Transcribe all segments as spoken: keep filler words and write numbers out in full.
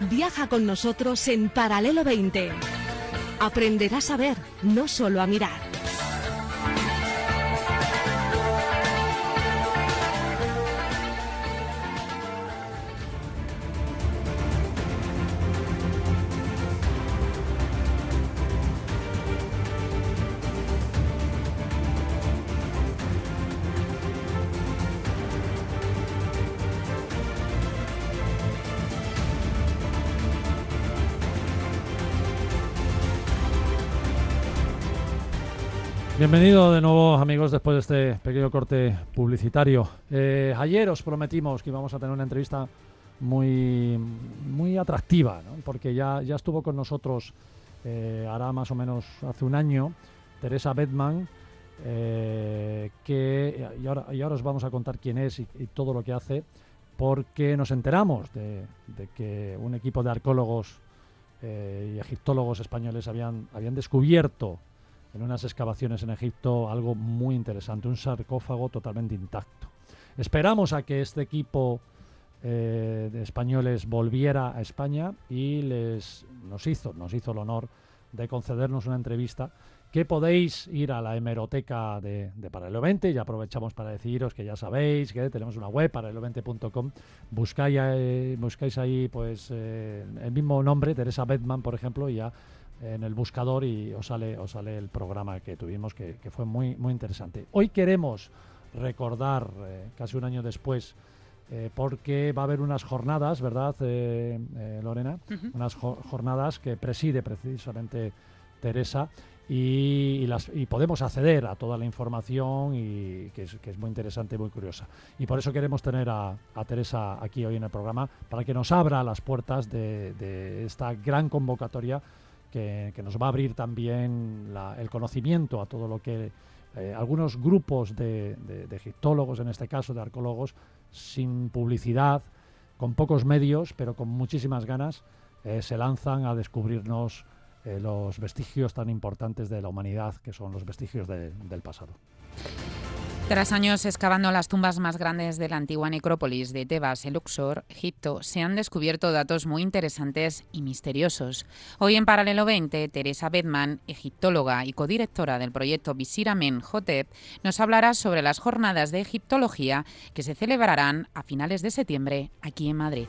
Viaja con nosotros en Paralelo veinte. Aprenderás a ver, no solo a mirar. Bienvenido de nuevo, amigos, después de este pequeño corte publicitario. Eh, ayer os prometimos que íbamos a tener una entrevista muy, muy atractiva, ¿no? Porque ya, ya estuvo con nosotros, eh, hará más o menos hace un año, Teresa Bedman, eh, que, y, ahora, y ahora os vamos a contar quién es y, y todo lo que hace, porque nos enteramos de, de que un equipo de arqueólogos eh, y egiptólogos españoles habían, habían descubierto en unas excavaciones en Egipto algo muy interesante, un sarcófago totalmente intacto. Esperamos a que este equipo eh, de españoles volviera a España y les nos hizo, nos hizo el honor de concedernos una entrevista que podéis ir a la hemeroteca de, de Paralelo veinte, y aprovechamos para deciros que ya sabéis que tenemos una web, paralelo veinte punto com, buscáis, eh, buscáis ahí pues eh, el mismo nombre, Teresa Bedman, por ejemplo, y ya en el buscador y os sale, os sale el programa que tuvimos, que, que fue muy, muy interesante. Hoy queremos recordar, eh, casi un año después, eh, porque va a haber unas jornadas, ¿verdad, eh, eh, Lorena? Uh-huh. Unas jo- jornadas que preside precisamente Teresa y, y, las, y podemos acceder a toda la información y que es, que es muy interesante y muy curiosa. Y por eso queremos tener a, a Teresa aquí hoy en el programa, para que nos abra las puertas de, de esta gran convocatoria Que, que nos va a abrir también la, el conocimiento a todo lo que eh, algunos grupos de, de, de egiptólogos, en este caso de arqueólogos, sin publicidad, con pocos medios, pero con muchísimas ganas, eh, se lanzan a descubrirnos eh, los vestigios tan importantes de la humanidad, que son los vestigios de, del pasado. Tras años excavando las tumbas más grandes de la antigua necrópolis de Tebas, en Luxor, Egipto, se han descubierto datos muy interesantes y misteriosos. Hoy en Paralelo veinte, Teresa Bedman, egiptóloga y codirectora del proyecto Visir Amenhotep, nos hablará sobre las jornadas de egiptología que se celebrarán a finales de septiembre aquí en Madrid.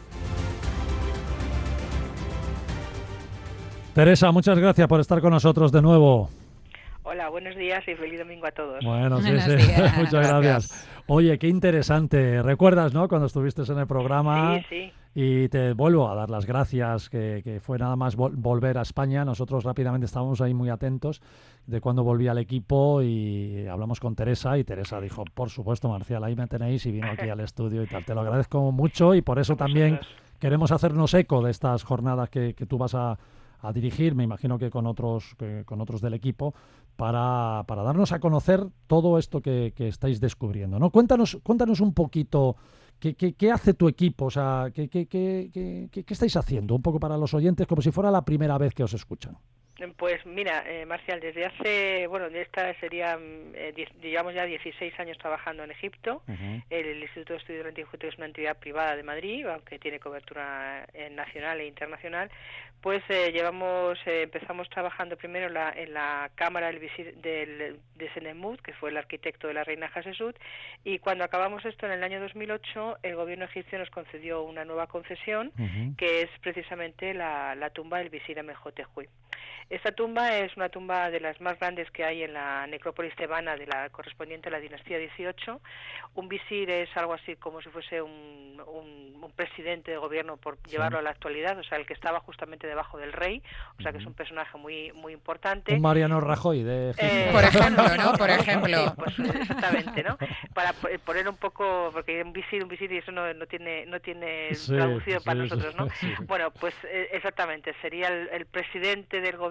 Teresa, muchas gracias por estar con nosotros de nuevo. Hola, buenos días y feliz domingo a todos. Bueno, sí, buenos sí. días. Muchas gracias. Oye, qué interesante. ¿Recuerdas, no, cuando estuviste en el programa? Sí, sí. Y te vuelvo a dar las gracias, que, que fue nada más vol- volver a España. Nosotros rápidamente estábamos ahí muy atentos de cuando volví al equipo y hablamos con Teresa y Teresa dijo, por supuesto, Marcial, ahí me tenéis, y vino aquí al estudio y tal. Te lo agradezco mucho y por eso también queremos hacernos eco de estas jornadas que, que tú vas a, a dirigir, me imagino que con otros, que, con otros del equipo, para, para darnos a conocer todo esto que, que estáis descubriendo, ¿no? Cuéntanos, cuéntanos un poquito qué, qué, qué hace tu equipo, o sea, qué, qué, qué, qué, qué estáis haciendo, un poco para los oyentes, como si fuera la primera vez que os escuchan. Pues mira, eh, Marcial, desde hace, bueno, de esta sería, eh, diez, llevamos ya dieciséis años trabajando en Egipto. Uh-huh. El, el Instituto de Estudios del Antiguo Egipto es una entidad privada de Madrid, aunque tiene cobertura eh, nacional e internacional. Pues eh, llevamos, eh, empezamos trabajando primero en la, en la Cámara del Visir del, de Senemut, que fue el arquitecto de la reina Hatshepsut, y cuando acabamos esto en el año dos mil ocho, el gobierno egipcio nos concedió una nueva concesión, uh-huh. que es precisamente la, la tumba del Visir Amenhotep. Esta tumba es una tumba de las más grandes que hay en la necrópolis tebana, de la correspondiente a la dinastía dieciocho. Un visir es algo así como si fuese un, un, un presidente de gobierno, por sí. llevarlo a la actualidad, o sea, el que estaba justamente debajo del rey, o sea, que es un personaje muy muy importante. Un Mariano Rajoy de Egipto. Eh, por ejemplo, ¿no? Por ejemplo. Sí, pues, exactamente, ¿no? Para poner un poco, porque un visir, un visir y eso no, no tiene no tiene sí, traducido sí, para nosotros, ¿no? Sí. Bueno, pues eh, exactamente, sería el, el presidente del gobierno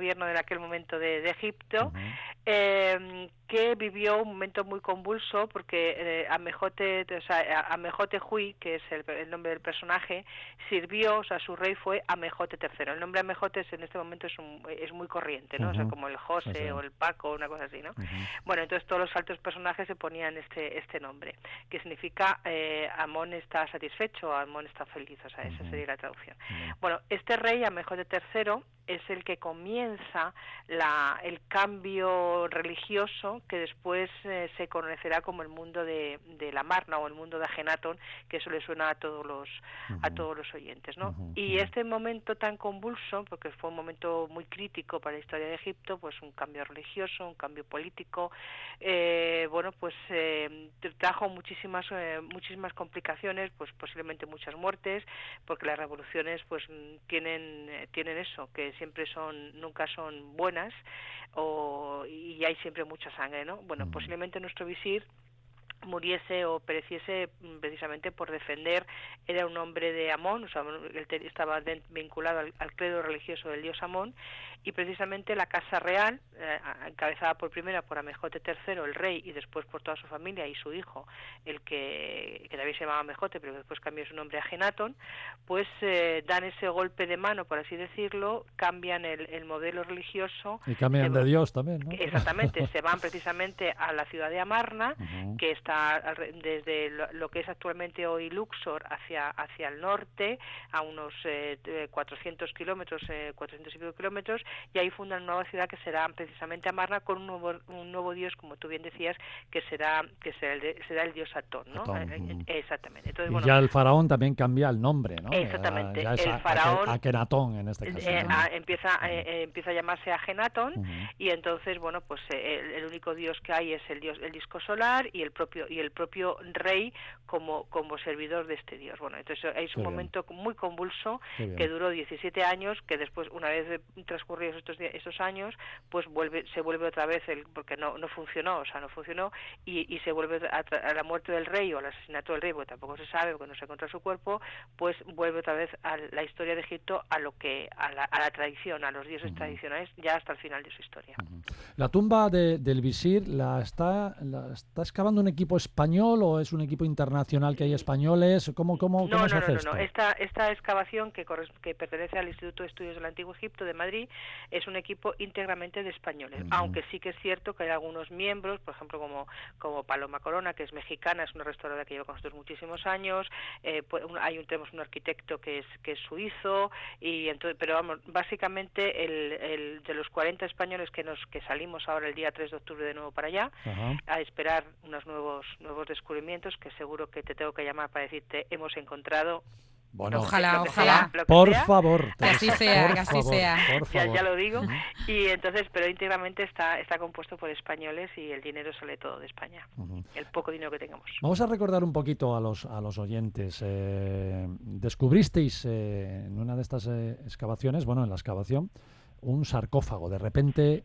gobierno de aquel momento de, de Egipto, uh-huh. eh, que vivió un momento muy convulso porque eh, Amenhotep, o sea, Amenhotep Hui, que es el, el nombre del personaje, sirvió, o sea, su rey fue Amenhotep tercero. El nombre Amenhotep en este momento es, un, es muy corriente, ¿no? Uh-huh. O sea, como el José sí, sí. o el Paco, una cosa así, ¿no? Uh-huh. Bueno, entonces todos los altos personajes se ponían este este nombre, que significa eh, Amón está satisfecho, Amón está feliz, o sea, esa uh-huh. sería la traducción. Uh-huh. Bueno, este rey Amenhotep tercero es el que comienza la, el cambio religioso que después eh, se conocerá como el mundo de, de la Amarna o el mundo de Ajenatón, que eso le suena a todos los uh-huh. a todos los oyentes, ¿no? Uh-huh. Y este momento tan convulso, porque fue un momento muy crítico para la historia de Egipto, pues un cambio religioso, un cambio político, eh, bueno, pues eh, trajo muchísimas eh, muchísimas complicaciones, pues posiblemente muchas muertes, porque las revoluciones pues tienen eh, tienen eso, que siempre son, nunca son buenas, o, y hay siempre mucha sangre, ¿no? Bueno, uh-huh. posiblemente nuestro visir muriese o pereciese precisamente por defender, era un hombre de Amón, o sea, él estaba vinculado al, al credo religioso del dios Amón, y precisamente la casa real, eh, encabezada por primera por Amenhotep tercero, el rey, y después por toda su familia y su hijo, el que, que también se llamaba Amenhotep, pero después cambió su nombre a Ajenatón, pues eh, dan ese golpe de mano, por así decirlo, cambian el, el modelo religioso. Y cambian se, de Dios también, ¿no? Exactamente, se van precisamente a la ciudad de Amarna, uh-huh. que está desde lo que es actualmente hoy Luxor hacia hacia el norte, a unos eh, cuatrocientos kilómetros, eh, cuatrocientos y pico kilómetros, y ahí fundan una nueva ciudad que será precisamente Amarna, con un nuevo un nuevo dios, como tú bien decías, que será que será el, de, será el dios Atón, ¿no? Atón. Eh, exactamente. Entonces, y bueno, ya el faraón también cambia el nombre, ¿no? Exactamente. Ya, ya es el faraón Akenatón en este caso. Eh, ¿no? a, empieza eh, empieza a llamarse Ajenatón, uh-huh. y entonces, bueno, pues eh, el, el único dios que hay es el dios el disco solar y el propio y el propio rey como como servidor de este dios. Bueno, entonces es un Qué momento bien. muy convulso que duró diecisiete años, que después, una vez transcurridos estos estos años, pues vuelve se vuelve otra vez el porque no no funcionó, o sea, no funcionó y, y se vuelve a, a la muerte del rey o al asesinato del rey, porque tampoco se sabe, porque no se encuentra su cuerpo, pues vuelve otra vez a la historia de Egipto a lo que a la, a la tradición, a los dioses uh-huh. tradicionales, ya hasta el final de su historia. Uh-huh. La tumba de, del visir la está la está excavando un equipo español o es un equipo internacional que hay españoles? ¿Cómo, cómo, no, cómo no, se hace no, esto? No, esta, esta excavación que, que pertenece al Instituto de Estudios del Antiguo Egipto de Madrid es un equipo íntegramente de españoles, uh-huh. aunque sí que es cierto que hay algunos miembros, por ejemplo, como, como Paloma Corona, que es mexicana, es una restauradora que lleva con nosotros muchísimos años, eh, pues, hay un, tenemos un arquitecto que es, que es suizo, y entonces, pero vamos, básicamente el, el de los cuarenta españoles que nos que salimos ahora el día tres de octubre de nuevo para allá, uh-huh. a esperar unos nuevos nuevos descubrimientos que seguro que te tengo que llamar para decirte hemos encontrado. Bueno, ojalá, ojalá. Sea, por sea. favor. Que así sea, que así sea. Ya, ya lo digo. Uh-huh. Y entonces, pero íntegramente está está compuesto por españoles y el dinero sale todo de España. Uh-huh. El poco dinero que tengamos. Vamos a recordar un poquito a los a los oyentes. Eh, descubristeis eh, en una de estas eh, excavaciones, bueno, en la excavación, un sarcófago. De repente,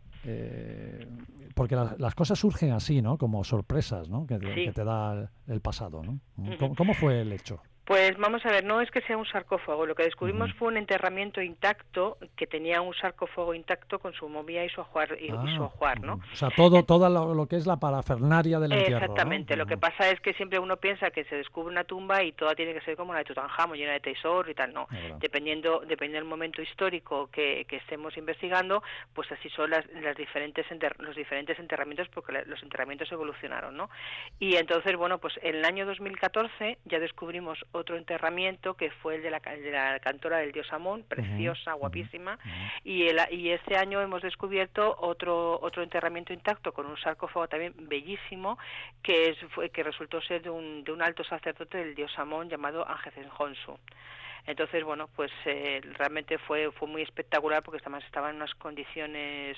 eh, porque la, las cosas surgen así, ¿no? Como sorpresas, ¿no? Que, sí. que te da el, el pasado, ¿no? Uh-huh. ¿Cómo, ¿Cómo fue el hecho? Pues vamos a ver, no es que sea un sarcófago, lo que descubrimos uh-huh. fue un enterramiento intacto que tenía un sarcófago intacto con su momia y su ajuar, y, ah, y su ajuar, ¿no? O sea, todo, todo lo, lo que es la parafernaria del entierro. Exactamente, ¿no? Lo uh-huh. que pasa es que siempre uno piensa que se descubre una tumba y toda tiene que ser como la de Tutankamón, llena de tesoro y tal, no. Uh-huh. Dependiendo, dependiendo del momento histórico que, que estemos investigando, pues así son las, las diferentes enter, los diferentes enterramientos, porque la, los enterramientos evolucionaron, ¿no? Y entonces, bueno, pues en el año dos mil catorce ya descubrimos otro enterramiento que fue el de la, de la cantora del dios Amón, preciosa, uh-huh, guapísima, uh-huh. y, el, y este año hemos descubierto otro otro enterramiento intacto con un sarcófago también bellísimo que es fue, que resultó ser de un, de un alto sacerdote del dios Amón llamado Anjezenjonsu. Entonces, bueno, pues eh, realmente fue fue muy espectacular porque además estaba en unas condiciones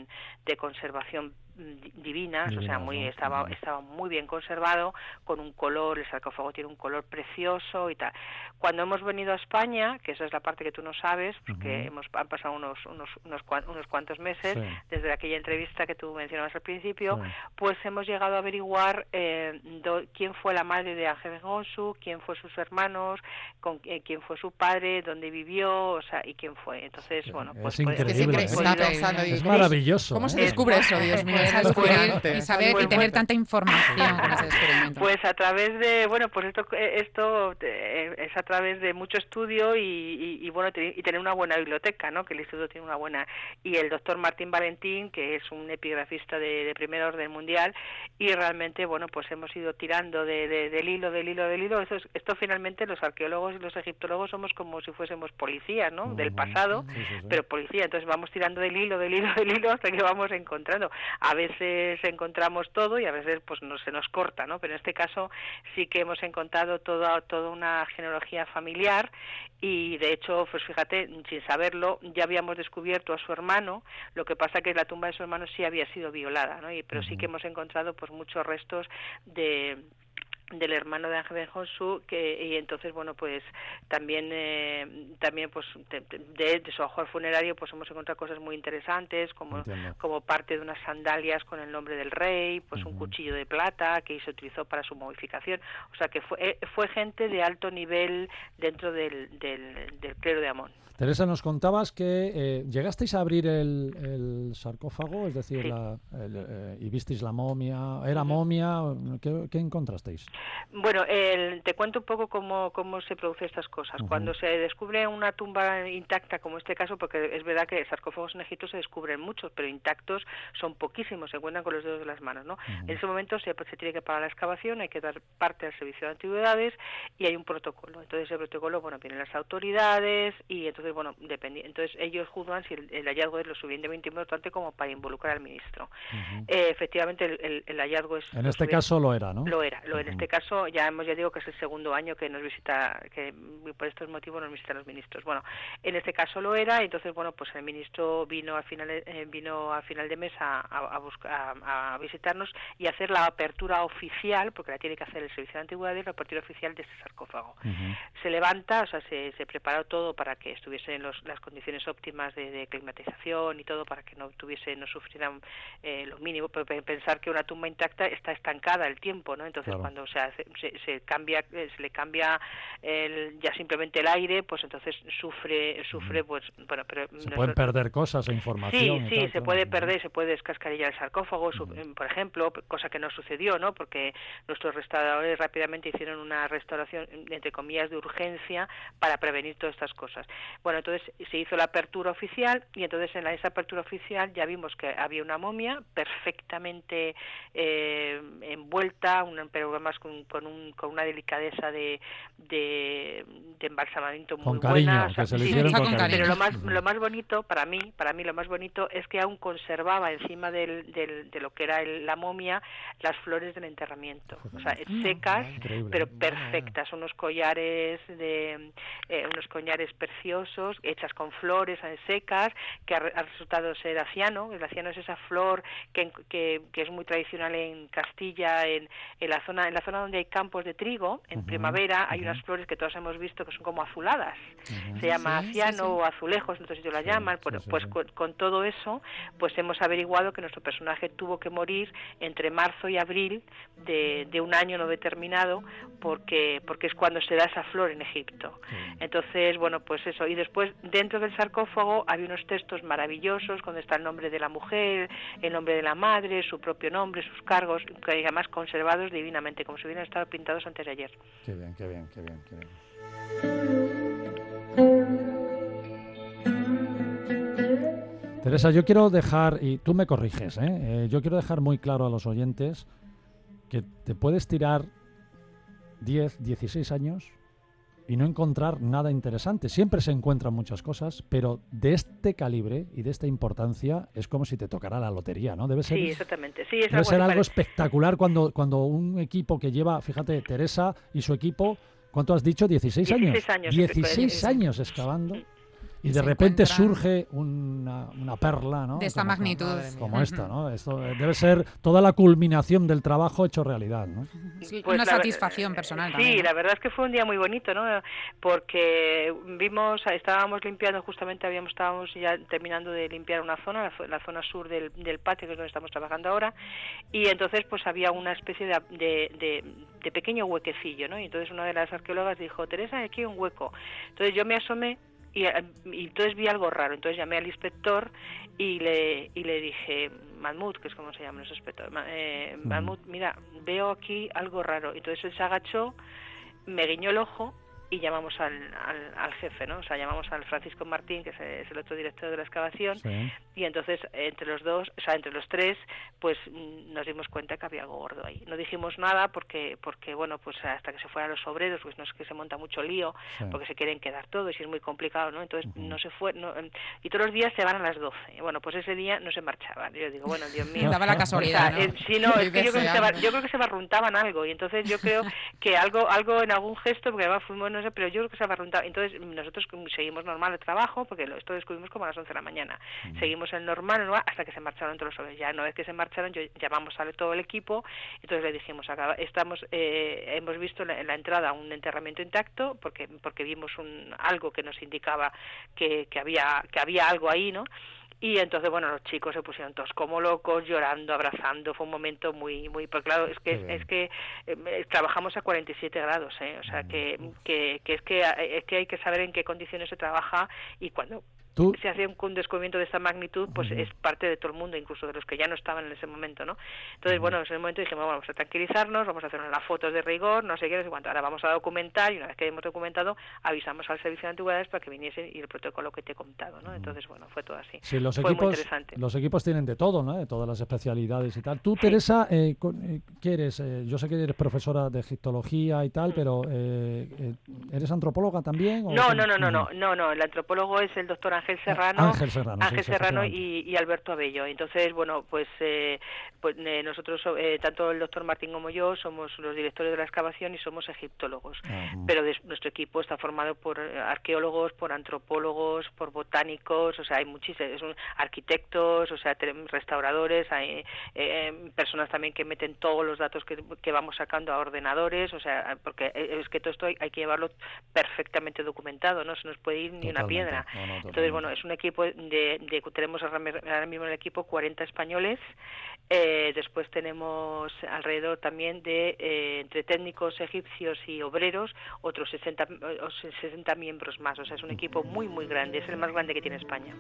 de conservación divinas, Divinas, o sea, muy ¿no? estaba estaba muy bien conservado, con un color, el sarcófago tiene un color precioso y tal. Cuando hemos venido a España, que esa es la parte que tú no sabes, porque uh-huh. hemos han pasado unos unos unos, unos cuantos meses sí. desde aquella entrevista que tú mencionabas al principio, sí. pues hemos llegado a averiguar eh, do, quién fue la madre de Anjezenjonsu, quién fue sus hermanos, con eh, quién fue fue su padre, dónde vivió, o sea, y quién fue. Entonces, bueno, pues... Es increíble. Es, increíble. Es maravilloso. ¿Cómo se ¿eh? descubre eso, Dios mío? Es descubrir y saber pues, y tener bueno. tanta información con ese descubrimiento. Pues a través de, bueno, pues esto esto es a través de mucho estudio y, y, y bueno, y tener una buena biblioteca, ¿no? Que el instituto tiene una buena. Y el doctor Martín Valentín, que es un epigrafista de, de primer orden mundial, y realmente, bueno, pues hemos ido tirando de, de, del hilo, del hilo, del hilo. Esto, es, esto finalmente los arqueólogos y los egiptólogos somos como si fuésemos policías, ¿no? Uh-huh. Del pasado, sí, sí, sí. Pero policía. Entonces vamos tirando del hilo, del hilo, del hilo hasta que vamos encontrando. A veces encontramos todo y a veces pues no se nos corta, ¿no? Pero en este caso sí que hemos encontrado toda toda una genealogía familiar y de hecho, pues fíjate, sin saberlo, ya habíamos descubierto a su hermano, lo que pasa que la tumba de su hermano sí había sido violada, ¿no? Y, pero uh-huh. sí que hemos encontrado pues muchos restos de del hermano de Ángel Benjosú, que y entonces bueno pues también eh, también pues de, de, de su ajuar funerario pues hemos encontrado cosas muy interesantes como Entiendo. como parte de unas sandalias con el nombre del rey, pues uh-huh. un cuchillo de plata que se utilizó para su momificación, o sea que fue fue gente de alto nivel dentro del del, del clero de Amón. Teresa, nos contabas que eh, llegasteis a abrir el, el sarcófago, es decir, sí. la, el, eh, y visteis la momia, ¿era momia? ¿Qué, qué encontrasteis? Bueno, el, te cuento un poco cómo, cómo se producen estas cosas. Uh-huh. Cuando se descubre una tumba intacta, como este caso, porque es verdad que sarcófagos en Egipto se descubren muchos, pero intactos son poquísimos, se encuentran con los dedos de las manos, ¿no? Uh-huh. En ese momento se, se tiene que parar la excavación, hay que dar parte al servicio de antigüedades y hay un protocolo. Entonces el protocolo, bueno, vienen las autoridades y entonces Entonces, bueno, depende. Entonces, ellos juzgan si el, el hallazgo es lo suficientemente importante como para involucrar al ministro. Uh-huh. Eh, efectivamente, el, el, el hallazgo es... En este caso lo era, ¿no? Lo era. Lo, uh-huh. En este caso, ya hemos ya digo que es el segundo año que nos visita, que por estos motivos nos visitan los ministros. Bueno, en este caso lo era, y entonces, bueno, pues el ministro vino al final, eh, vino al final de mes a, a, a, buscar, a, a visitarnos y hacer la apertura oficial, porque la tiene que hacer el Servicio de Antigüedades, la apertura oficial de este sarcófago. Uh-huh. Se levanta, o sea, se, se preparó todo para que estuviese en los, las condiciones óptimas de, de climatización y todo para que no tuviese, no sufrieran eh, lo mínimo, pero pensar que una tumba intacta está estancada el tiempo, ¿no? Entonces claro. cuando se, hace, se, se cambia, se le cambia el, ya simplemente el aire, pues entonces sufre, sufre, pues bueno, pero se no pueden es, perder cosas e información. Sí, sí, tal, se claro. puede perder, se puede descascarillar el sarcófago, uh-huh. su, por ejemplo, cosa que no sucedió, ¿no? Porque nuestros restauradores rápidamente hicieron una restauración entre comillas de urgencia para prevenir todas estas cosas. Bueno, entonces se hizo la apertura oficial y entonces en la, esa apertura oficial ya vimos que había una momia perfectamente eh, envuelta, un, pero además con, con, un, con una delicadeza de, de, de embalsamamiento muy con cariño, buena. O sea, que se le sí, hicieron sí, con cariño. Pero lo más, lo más bonito para mí, para mí lo más bonito es que aún conservaba encima del, del, de lo que era el, la momia las flores del enterramiento, o sea, secas, Increíble. pero perfectas, unos collares de eh, unos collares preciosos hechas con flores secas, que ha, ha resultado ser aciano. El aciano es esa flor que, que, que es muy tradicional en Castilla, en, en la zona en la zona donde hay campos de trigo, en uh-huh, primavera hay uh-huh. unas flores que todos hemos visto que son como azuladas, uh-huh. se llama sí, aciano sí, sí. o azulejos, no sé si te lo sí, llaman, sí, pues, sí, pues sí. Con, con todo eso, pues hemos averiguado que nuestro personaje tuvo que morir entre marzo y abril de, de un año no determinado, porque, porque es cuando se da esa flor en Egipto. Sí. Entonces, bueno, pues eso, y después dentro del sarcófago había unos textos maravillosos donde está el nombre de la mujer, el nombre de la madre, su propio nombre, sus cargos, que además conservados divinamente, como si hubieran estado pintados antes de ayer. Qué bien, qué bien, qué bien, qué bien. Teresa, yo quiero dejar, y tú me corriges, ¿eh? Eh, yo quiero dejar muy claro a los oyentes que te puedes tirar diez, dieciséis años y no encontrar nada interesante. Siempre se encuentran muchas cosas, pero de este calibre y de esta importancia es como si te tocara la lotería, ¿no? Debe ser, sí, exactamente. Sí, es debe algo, ser algo espectacular cuando, cuando un equipo que lleva, fíjate, Teresa y su equipo, ¿cuánto has dicho? dieciséis años. dieciséis años. dieciséis años excavando. y de se repente encuentran... surge una, una perla, ¿no? De esta como, magnitud. Como, como esta, ¿no? Esto debe ser toda la culminación del trabajo hecho realidad, ¿no? Sí, pues una la, satisfacción personal sí, también, ¿no? La verdad es que fue un día muy bonito, ¿no? Porque vimos, estábamos limpiando, justamente habíamos estábamos ya terminando de limpiar una zona, la, la zona sur del, del patio, que es donde estamos trabajando ahora, y entonces pues había una especie de, de, de, de pequeño huequecillo, ¿no? Y entonces una de las arqueólogas dijo, Teresa, aquí hay un hueco. Entonces yo me asomé y, y entonces vi algo raro, entonces llamé al inspector y le y le dije, Mahmoud, que es como se llama nuestro inspector, eh, Mahmoud, mira, veo aquí algo raro. Entonces él se agachó, me guiñó el ojo y llamamos al, al, al jefe, ¿no? O sea, llamamos al Francisco Martín, que es el, es el otro director de la excavación, sí. Y entonces entre los dos, o sea, entre los tres, pues nos dimos cuenta que había algo gordo ahí. No dijimos nada porque, porque bueno, pues hasta que se fueran los obreros, pues no es que se monta mucho lío, sí. Porque se quieren quedar todos y es muy complicado, ¿no? Entonces uh-huh. no se fue, no, y todos los días se van a las doce. Bueno, pues ese día no se marchaban. Yo digo, bueno, Dios mío. Daba la casualidad, o sea, ¿no? Eh, sí, no, es que yo creo que, se bar, yo creo que se barruntaban algo, y entonces yo creo que algo, algo en algún gesto, porque además fuimos, no sé, pero yo creo que se barruntaba. Entonces nosotros seguimos normal el trabajo, porque esto lo descubrimos como a las once de la mañana. Uh-huh. Seguimos el normal, normal, hasta que se marcharon todos los obreros. Ya una vez que se marcharon, yo llamamos a todo el equipo, entonces le dijimos, acá estamos, eh, hemos visto en la entrada un enterramiento intacto, porque porque vimos un algo que nos indicaba que, que había que había algo ahí, ¿no? Y entonces, bueno, los chicos se pusieron todos como locos, llorando, abrazando. Fue un momento muy, muy, pues claro, es que es que eh, trabajamos a cuarenta y siete grados, ¿eh? O sea, que, que, que es que es que hay que saber en qué condiciones se trabaja, y cuando ¿Tú? se hace un, un descubrimiento de esta magnitud, pues uh-huh. es parte de todo el mundo, incluso de los que ya no estaban en ese momento, ¿no? Entonces, uh-huh. bueno, en ese momento dijimos, bueno, vamos a tranquilizarnos, vamos a hacer unas fotos de rigor, no sé qué, no sé cuánto. Ahora vamos a documentar, y una vez que hemos documentado, avisamos al Servicio de Antigüedades para que viniesen, y el protocolo que te he contado, ¿no? Uh-huh. Entonces, bueno, fue todo así. Sí, los fue equipos, muy interesante. Los equipos tienen de todo, ¿no? De todas las especialidades y tal. Tú, sí. Teresa, eh, ¿qué eres? Eh, yo sé que eres profesora de egiptología y tal, uh-huh. pero eh, eh, ¿eres antropóloga también? ¿O no, no, no, no, no, no, no, el antropólogo es el doctor Ángel Serrano. Ah, Ángel Serrano, Ángel sí, Serrano y, y Alberto Abello. Entonces, bueno, pues, eh, pues eh, nosotros, eh, tanto el doctor Martín como yo, somos los directores de la excavación y somos egiptólogos. Uh-huh. Pero de, nuestro equipo está formado por arqueólogos, por antropólogos, por botánicos, o sea, hay muchísimos, son arquitectos, o sea, restauradores, hay eh, personas también que meten todos los datos que, que vamos sacando a ordenadores, o sea, porque es que todo esto hay, hay que llevarlo perfectamente documentado, no se nos puede ir ni totalmente. Una piedra. No, no, entonces, bueno, es un equipo de, de tenemos ahora mismo en el equipo cuarenta españoles, eh, después tenemos alrededor también de eh, entre técnicos egipcios y obreros otros sesenta, sesenta miembros más, o sea, es un equipo muy muy grande, es el más grande que tiene España.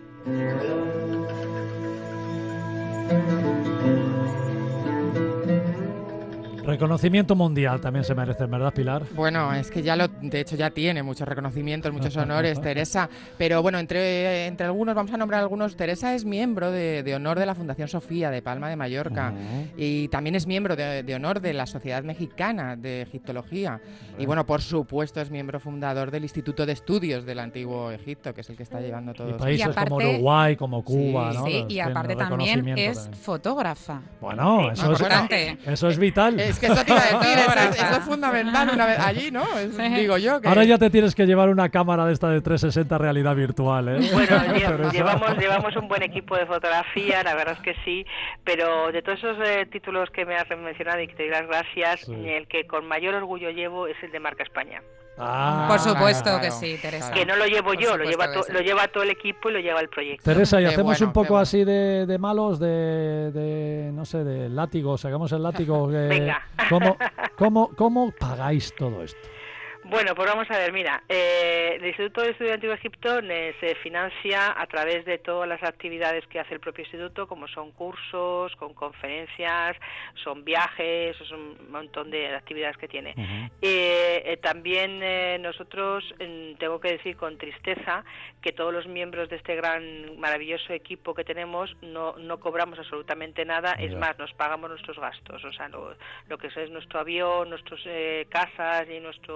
Reconocimiento mundial también se merece, ¿verdad, Pilar? Bueno, es que ya lo, de hecho ya tiene muchos reconocimientos, muchos honores, Teresa. Pero bueno, entre, entre algunos, vamos a nombrar algunos. Teresa es miembro de, de honor de la Fundación Sofía de Palma de Mallorca, uh-huh. y también es miembro de, de honor de la Sociedad Mexicana de Egiptología. Uh-huh. Y bueno, por supuesto es miembro fundador del Instituto de Estudios del Antiguo Egipto, que es el que está llevando todos. Y países y aparte, como Uruguay, como Cuba, sí, ¿no? Sí, y aparte también es también. fotógrafa. Bueno, sí, eso, es, importante. eso es vital. Es que eso te iba a decir, eso, es, eso es fundamental una vez allí, ¿no? Es, digo yo que... Ahora ya te tienes que llevar una cámara de esta de trescientos sesenta realidad virtual, ¿eh? Bueno, llevamos, llevamos, llevamos un buen equipo de fotografía, la verdad es que sí, pero de todos esos eh, títulos que me has mencionado y que te doy las gracias, sí. el que con mayor orgullo llevo es el de Marca España. Ah, por supuesto claro, que sí, Teresa. Que no lo llevo yo, lo lleva, to, sí. lo lleva todo el equipo y lo lleva el proyecto. Teresa, y qué hacemos bueno, un poco bueno. así de, de malos, de, de, no sé, de látigo, sacamos el látigo. Eh, Venga. ¿cómo, cómo, ¿Cómo pagáis todo esto? Bueno, pues vamos a ver, mira, eh, el Instituto de Estudio Antiguo Egipto eh, se financia a través de todas las actividades que hace el propio instituto, como son cursos, con conferencias, son viajes, es un montón de actividades que tiene. Uh-huh. eh, eh, también eh, nosotros, eh, tengo que decir con tristeza, que todos los miembros de este gran, maravilloso equipo que tenemos no, no cobramos absolutamente nada, yeah. es más, nos pagamos nuestros gastos, o sea, lo, lo que es nuestro avión, nuestras eh, casas y nuestro... nuestro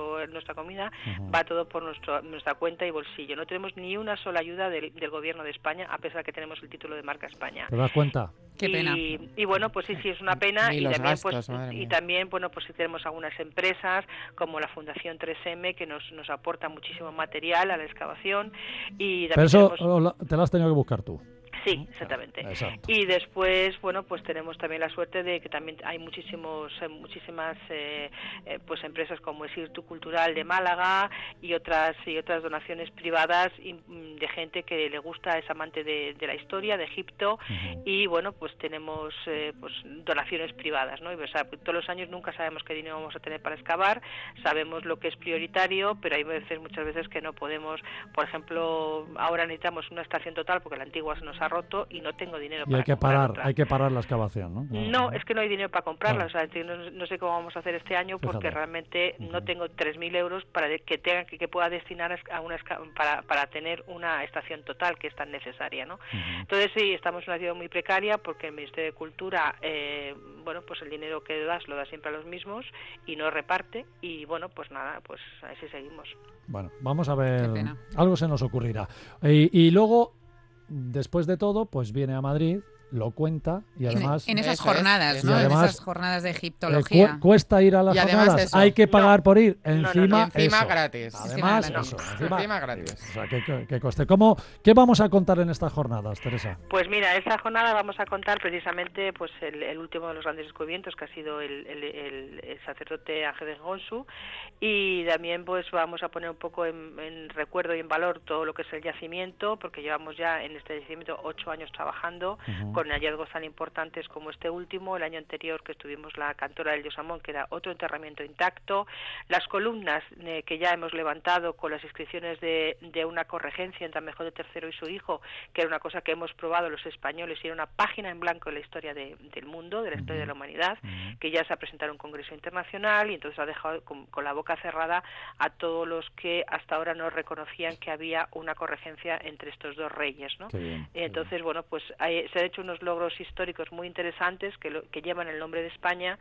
nuestra comida, uh-huh. va todo por nuestro, nuestra cuenta y bolsillo. No tenemos ni una sola ayuda del, del gobierno de España, a pesar de que tenemos el título de marca España. ¿Te das cuenta? Qué pena. Y, y bueno, pues sí, sí, es una pena. Ni y los también, gastos, pues, madre y mía. también, bueno, pues sí tenemos algunas empresas, como la Fundación tres eme, que nos, nos aporta muchísimo material a la excavación. Y Pero eso tenemos... te lo has tenido que buscar tú. Sí, exactamente. Exacto. Y después, bueno, pues tenemos también la suerte de que también hay muchísimos, eh, muchísimas, eh, eh, pues empresas como Esirtu Cultural de Málaga y otras y otras donaciones privadas y, de gente que le gusta, es amante de, de la historia de Egipto. Uh-huh. Y bueno, pues tenemos eh, pues donaciones privadas, ¿no? Y, o sea, todos los años nunca sabemos qué dinero vamos a tener para excavar, sabemos lo que es prioritario, pero hay veces, muchas veces que no podemos. Por ejemplo, ahora necesitamos una estación total porque la antigua se nos ha roto y no tengo dinero y para hay que parar, otra. hay que parar la excavación, ¿no? No, no, es que no hay dinero para comprarla, claro. O sea, no, no sé cómo vamos a hacer este año porque Fíjate. realmente uh-huh. no tengo tres mil euros para que tenga que, que pueda destinar a una para para tener una estación total que es tan necesaria, ¿no? Uh-huh. Entonces sí, estamos en una situación muy precaria porque el Ministerio de Cultura, eh, bueno, pues el dinero que das lo da siempre a los mismos y no reparte y bueno, pues nada, pues así seguimos. Bueno, vamos a ver, algo se nos ocurrirá. Y, y luego después de todo, pues viene a Madrid, lo cuenta y además... En, en esas eso jornadas, es, ¿no? además, en esas jornadas de egiptología. Eh, cu- cuesta ir a las y jornadas, eso, hay que pagar no, por ir, no, no, encima, no, encima eso. gratis. Además, encima, eso, no. encima, encima gratis. O sea, que, que, que coste. ¿Cómo, ¿Qué vamos a contar en estas jornadas, Teresa? Pues mira, esta jornada vamos a contar precisamente pues el, el último de los grandes descubrimientos, que ha sido el, el, el, el sacerdote Ángel de Gonsu, y también pues vamos a poner un poco en, en recuerdo y en valor todo lo que es el yacimiento, porque llevamos ya en este yacimiento ocho años trabajando, uh-huh. con hallazgos tan importantes como este último. El año anterior que estuvimos la cantora del dios Amón, que era otro enterramiento intacto, las columnas eh, que ya hemos levantado con las inscripciones de, de una corregencia entre Amejón de tercero y su hijo, que era una cosa que hemos probado los españoles y era una página en blanco en la historia de, del mundo, de la historia uh-huh. de la humanidad, uh-huh. que ya se ha presentado en un congreso internacional y entonces ha dejado con, con la boca cerrada a todos los que hasta ahora no reconocían que había una corregencia entre estos dos reyes, ¿no? Qué bien, entonces, qué bien. bueno, pues hay, se han hecho unos logros históricos muy interesantes que, lo, que llevan el nombre de España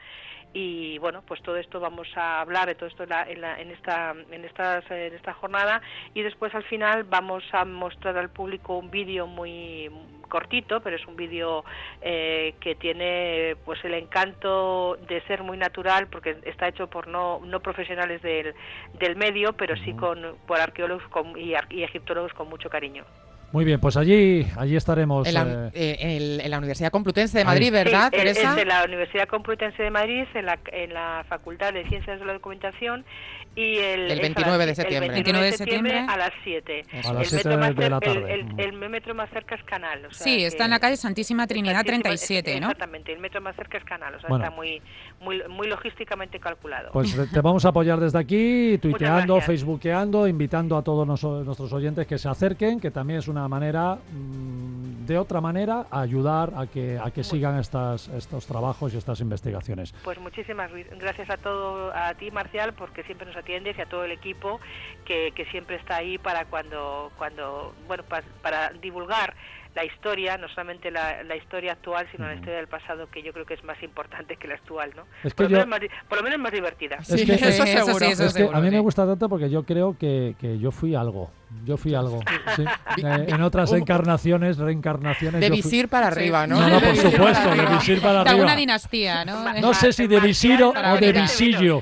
y bueno, pues todo esto vamos a hablar de todo esto en, la, en, la, en esta en estas en esta jornada y después al final vamos a mostrar al público un vídeo muy cortito, pero es un vídeo eh, que tiene pues el encanto de ser muy natural porque está hecho por no no profesionales del, del medio, pero uh-huh. sí con por arqueólogos con, y, y egiptólogos con mucho cariño. Muy bien, pues allí allí estaremos. En la, eh... en, en la Universidad Complutense de Madrid, Ahí. ¿verdad, sí, Teresa? Es en la Universidad Complutense de Madrid, en la, en la Facultad de Ciencias de la Documentación y el, el veintinueve de septiembre. El veintinueve de septiembre a las siete. A las siete de, de la tarde. El, el, el, el metro más cerca es Canal. O sea sí, que está en la calle Santísima Trinidad treinta y siete, ¿no? Exactamente, el metro más cerca es Canal, o sea, bueno. está muy, muy, muy logísticamente calculado. Pues te vamos a apoyar desde aquí, tuiteando, facebookeando, invitando a todos nos, nuestros oyentes que se acerquen, que también es una manera, mmm, de otra manera, a ayudar a que a que sigan estas estos trabajos y estas investigaciones. Pues muchísimas gracias a todo, a ti, Marcial, porque siempre nos atiendes y a todo el equipo que, que siempre está ahí para cuando, cuando bueno, para, para divulgar la historia, no solamente la, la historia actual, sino uh-huh. la historia del pasado, que yo creo que es más importante que la actual, ¿no? Es que por, yo... lo menos más, por lo menos más divertida. Es sí, que, eso, es, seguro. Eso sí, eso es que seguro, a mí sí. me gusta tanto porque yo creo que, que yo fui algo. Yo fui algo. Sí. Eh, en otras encarnaciones, reencarnaciones. De yo visir fui... para arriba, sí. ¿no? No, no, por supuesto, de visir para De arriba. alguna dinastía, ¿no? No sé si de visir o de visillo.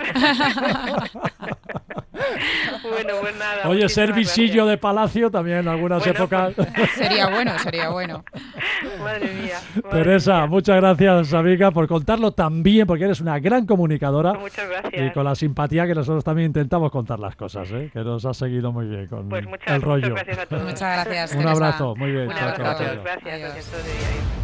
Bueno, pues nada. Oye, ser visillo gracias. de palacio también en algunas bueno, épocas. Pues... sería bueno, sería bueno. Madre mía. Madre Teresa, mía. muchas gracias, amiga, por contarlo tan bien, porque eres una gran comunicadora. Muchas gracias. Y con la simpatía que nosotros también intentamos contar las cosas, ¿eh? Que nos has seguido muy bien con pues muchas, el rollo. Muchas gracias a todos. Muchas gracias, Un Teresa. abrazo, muy bien. Un chao, abrazo chao, a todos, chao. gracias. Adiós. gracias.